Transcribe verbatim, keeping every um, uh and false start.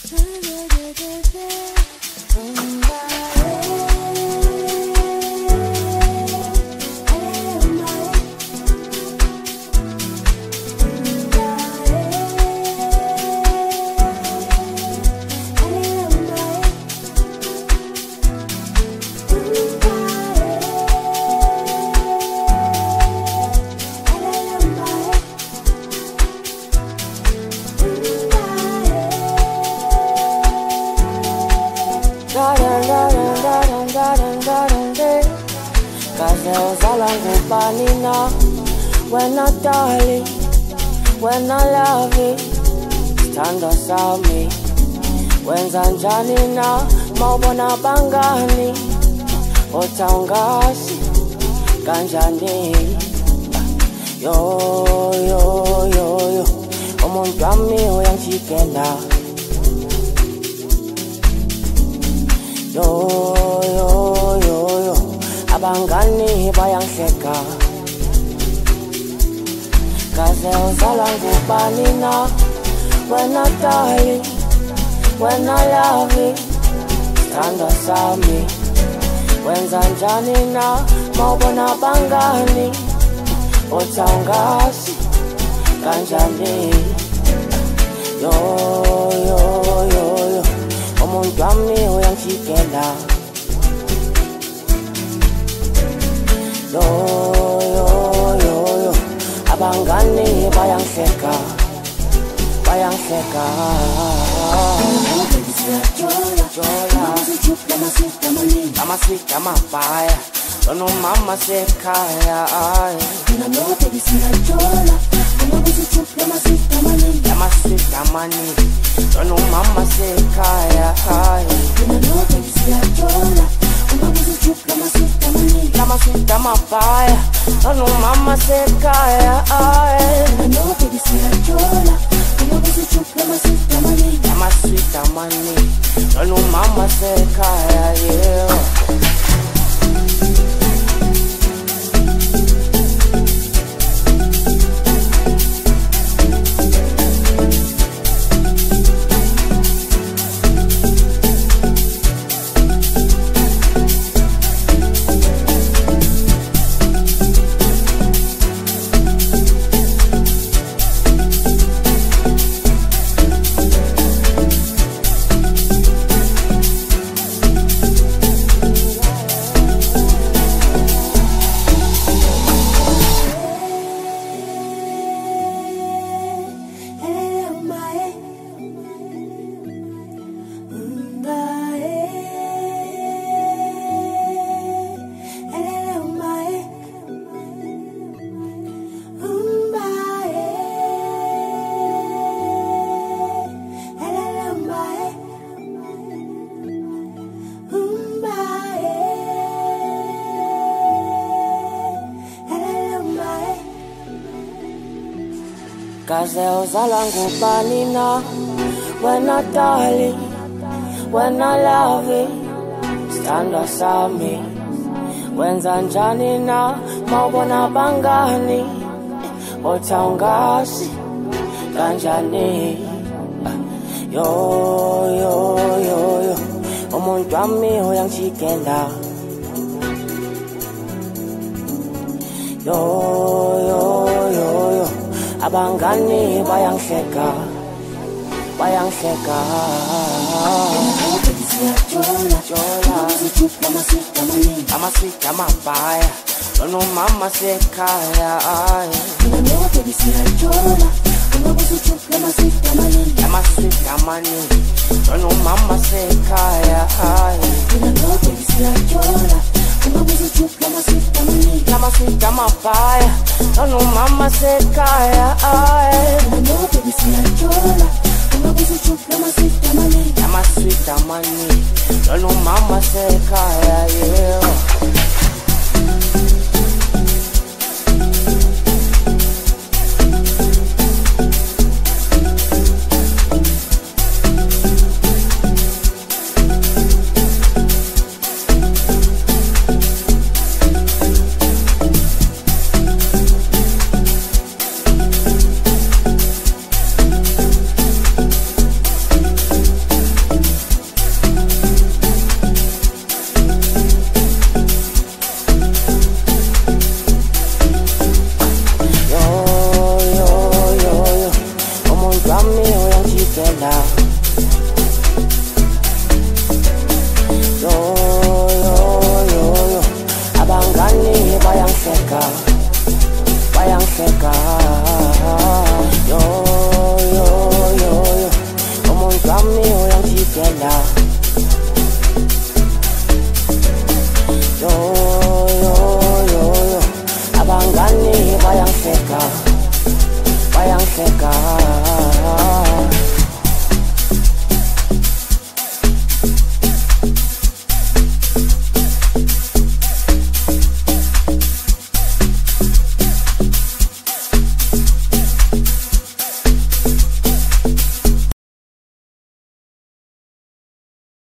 When I darling, when I love it, stand aside me. When zanjani na maubona bangani, otangasi kanjani. Yo yo yo yo, omuntu ami oyanchikenda. Yo yo yo yo, abangani bayanhleka. Kaze uzala ngubani na when I die, when I love it, stand aside me. When zanjani na maubona bangani, otangasi kanjani. Yo yo yo yo, omuntu ami oyanchikenda. Yo yo yo yo, abangani bayanhleka, bayanhleka. Jola, mama sweet, mama fire. Don't know mama say kaya. Mama sweet, mama ni. Don't know mama say kaya. Mama sweet, mama fire. Don't know mama say kaya. Mama sweet, mama ni. Don't know mama say kaya, yeah. Kaze uzala ngubani na when I die, when I love it, stand aside me. When zanjani na maubona bangani, otangasi kanjani. Yo yo yo yo, omuntu ami oyanchikenda. Yo yo yo yo, abangani bayanhleka, bayanhleka. Jola, mama sweet, mama fire. Don't know mama say kaya. Mama sweet, mama ni. Don't know mama say kaya. Mama sweet, mama fire. Don't know mama say kaya. Mama sweet, mama ni. Don't know mama say kaya, yeah.